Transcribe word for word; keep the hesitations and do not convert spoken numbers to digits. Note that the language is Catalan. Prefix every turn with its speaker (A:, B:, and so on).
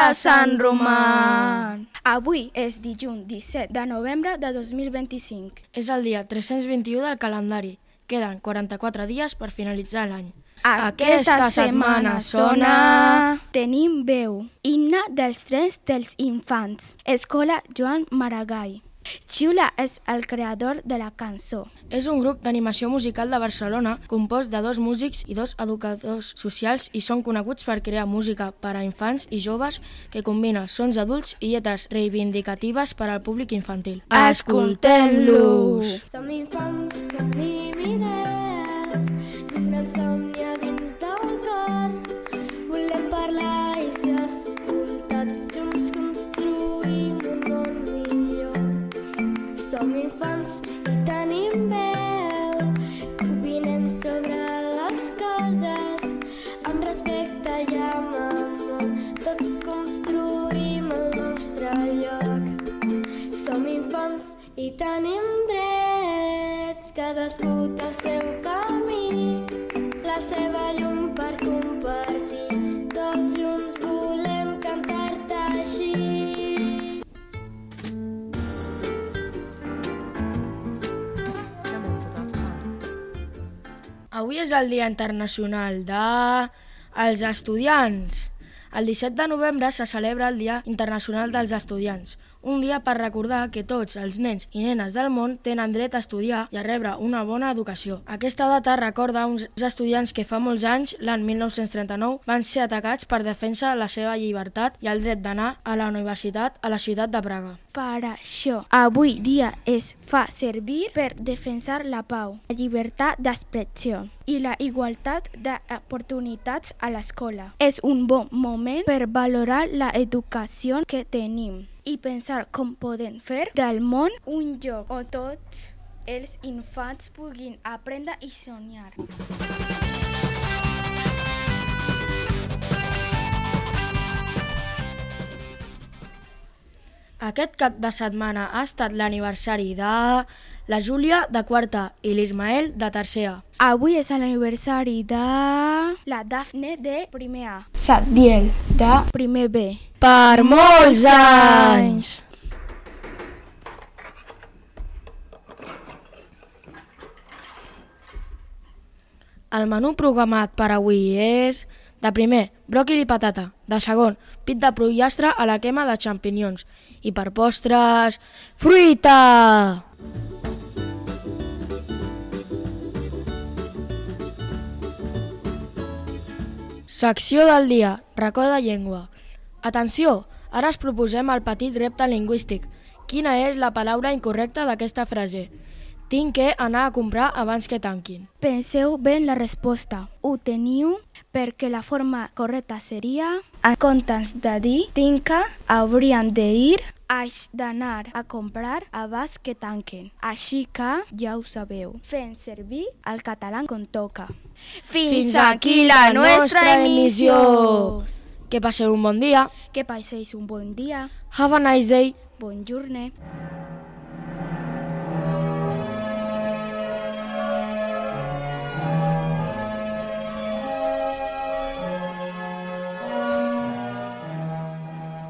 A: de Sant Roman.
B: Avui és dilluns disset de novembre de dos mil vint-i-cinc.
A: És el dia tres-cents vint-i-u del calendari. Queden quaranta-quatre dies per finalitzar l'any.
B: Aquesta setmana sona... Tenim veu. Himne dels trens dels infants. Escola Joan Maragall. Xiula és el creador de la cançó.
A: És un grup d'animació musical de Barcelona compost de dos músics i dos educadors socials i són coneguts per crear música per a infants i joves que combina sons adults i lletres reivindicatives per al públic infantil.
B: Escoltem-los!
C: Som infants, tenim idees, d'un gran somni a dins del cor. Volem parlar i ser escoltats, junts construïm un món millor. Som infants i tenim veu, opinem sobre les coses, amb respecte i amb amor. Tots construïm el nostre lloc. Som infants i tenim drets, cadascú té el seu camí, la seva llum per compartir. Tots junts volem cantar-te així.
A: Avui és el Dia Internacional dels Estudiants. El disset de novembre se celebra el Dia Internacional dels Estudiants, un dia per recordar que tots els nens i nenes del món tenen dret a estudiar i a rebre una bona educació. Aquesta data recorda uns estudiants que fa molts anys, l'any mil nou-cents trenta-nou, van ser atacats per defensar la seva llibertat i el dret d'anar a la universitat a la ciutat de Praga.
B: Per això, avui dia es fa servir per defensar la pau, la llibertat d'expressió i la igualtat d'oportunitats a l'escola. És un bon moment per valorar l'educació que tenim i pensar com podem fer del món un lloc on tots els infants puguin aprendre i somiar.
A: Aquest cap de setmana ha estat l'aniversari de la Júlia de quarta i l'Ismael de tercera.
B: Avui és l'aniversari de la Dafne de primer A, Sadiel de primer B.
A: Per molts anys! El menú programat per avui és: de primer, bròquil i patata; de segon, pit de pollastre a la crema de xampinyons; i per postres, fruita! Secció del dia, racó de llengua. Atenció, ara us proposem el petit repte lingüístic. Quina és la paraula incorrecta d'aquesta frase? Tinc que anar a comprar abans que tanquin.
B: Penseu ben la resposta. Ho teniu perquè la forma correcta seria: en comptes de dir tinc que, haurien de dir haig d'anar a comprar abans que tanquen. Així que ja ho sabeu. Fem servir el català com toca.
A: Fins aquí la nostra emissió. Que passeu un bon dia.
B: Que passeu un bon dia.
A: Have a nice day.
B: Bon jorn.